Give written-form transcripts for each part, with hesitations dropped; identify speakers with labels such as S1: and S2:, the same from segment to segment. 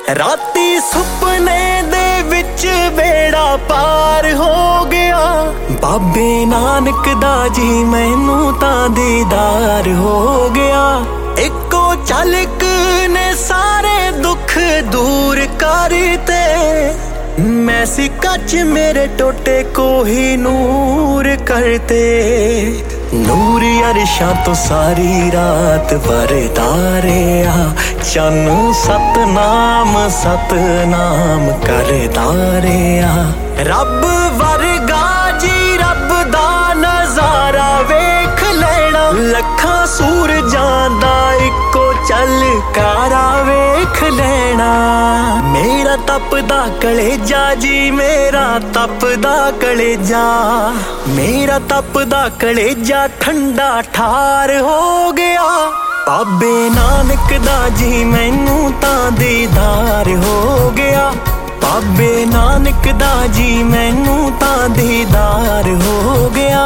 S1: ਰਾਤੀ ਸੁਪਨੇ ਦੇ ਵਿੱਚ ਬੇੜਾ ਪਾਰ ਹੋ ਗਿਆ। ਬਾਬੇ ਨਾਨਕ ਦਾ ਜੀ ਮੈਨੂੰ ਤਾਂ ਦੀਦਾਰ ਹੋ ਗਿਆ। ਇੱਕੋ ਝਲਕ ਨੇ ਸਾਰੇ ਦੁੱਖ ਦੂਰ ਕਰਤੇ। मैं सिक्का च मेरे टोटे को ही नूर करते। नूर अरशां तो सारी रात बरदा रहा। चन सतनाम सतनाम करदा रहा। रब वर्गा जी रब दा नजारा वेख लेना। लखां सूरजां दा इक्को झलकारा वेख लेना। मेरा तपदा कलेजा जी मेरा तपदा कलेजा। मेरा तपदा कलेजा ठंडा ठार हो गया। बाबे नानक दा जी मैनू तां दीदार हो गया। बाबे नानक दा जी मैनू तां दीदार हो गया।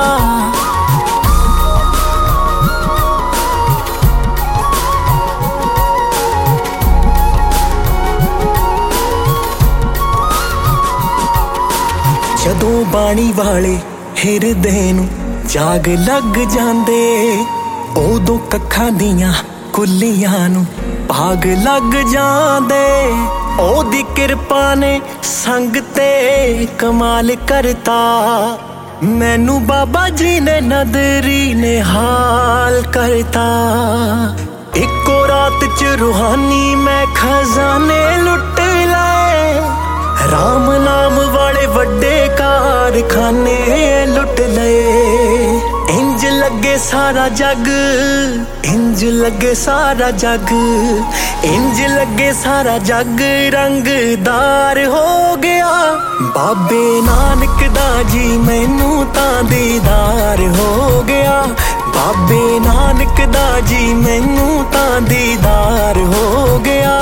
S1: ਜਦੋਂ ਬਾਣੀ ਵਾਲੇ ਹਿਰਦੇ ਨੂੰ ਜਾਗ ਲੱਗ ਜਾਂਦੇ। ਉਦੋਂ ਕੱਖਾਂ ਦੀਆਂ ਕੁੱਲੀਆਂ ਨੂੰ ਭਾਗ ਲੱਗ ਜਾਂਦੇ। ਉਹਦੀ ਕਿਰਪਾ ਨੇ ਸੰਗ ਤੇ ਕਮਾਲ ਕਰਤਾ। ਮੈਨੂੰ ਬਾਬਾ ਜੀ ਨੇ ਨਦਰੀ ਨੇ ਹਾਲ ਕਰਤਾ। ਇੱਕੋ ਰਾਤ ਚ ਰੂਹਾਨੀ ਮੈਂ ਖਜ਼ਾਨੇ ਲੁੱਟ ਲਏ। ਰਾਮ ਨਾਮ ਵਾਲੇ ਵੱਡੇ कारखाने लुट लए। इंज लगे सारा जग इंज लगे सारा जग इंज लगे सारा जग रंगदार हो गया। बाबे नानक दा जी मैनू तां दीदार हो गया। बाबे नानक दा जी मैनू तां दीदार हो गया।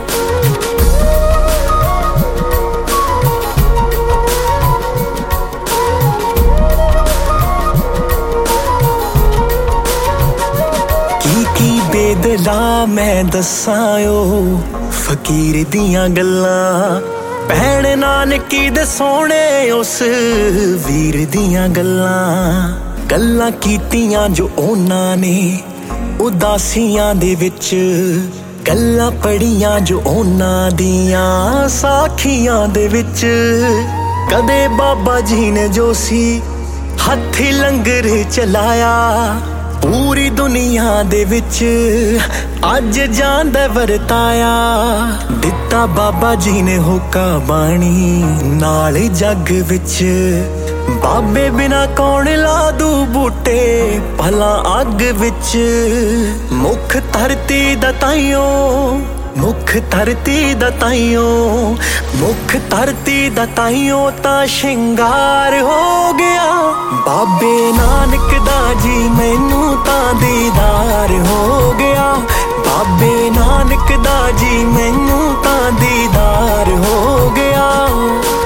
S1: बेदला मैं दसां ओ फकीर दियां गल्लां। भैण नानकी दे सोहणे उस वीर दियां गल्लां। गल्लां कीतियां जो उन्हां ने उदासियां दे विच। गल्लां पढ़ियां जो उन्हां दियां साखियां दे विच। कदे बाबा जी ने जो सी हत्थी लंगर चलाया। पूरी दुनिया दे विच अज जांदा वरताया। दिता बाबा जी ने होका बाणी नाल जग विच। बाबे बिना कौन ला दू बूटे भला अग विच। मुख धरती दा ताईओ मुख धरती दा ताईओ मुख धरती दा ताईओ तां शिंगार हो गया। बाबे नानक दा जी मैनू तां दीदार हो गया। बाबे नानक दा जी मैनू तां दीदार हो गया।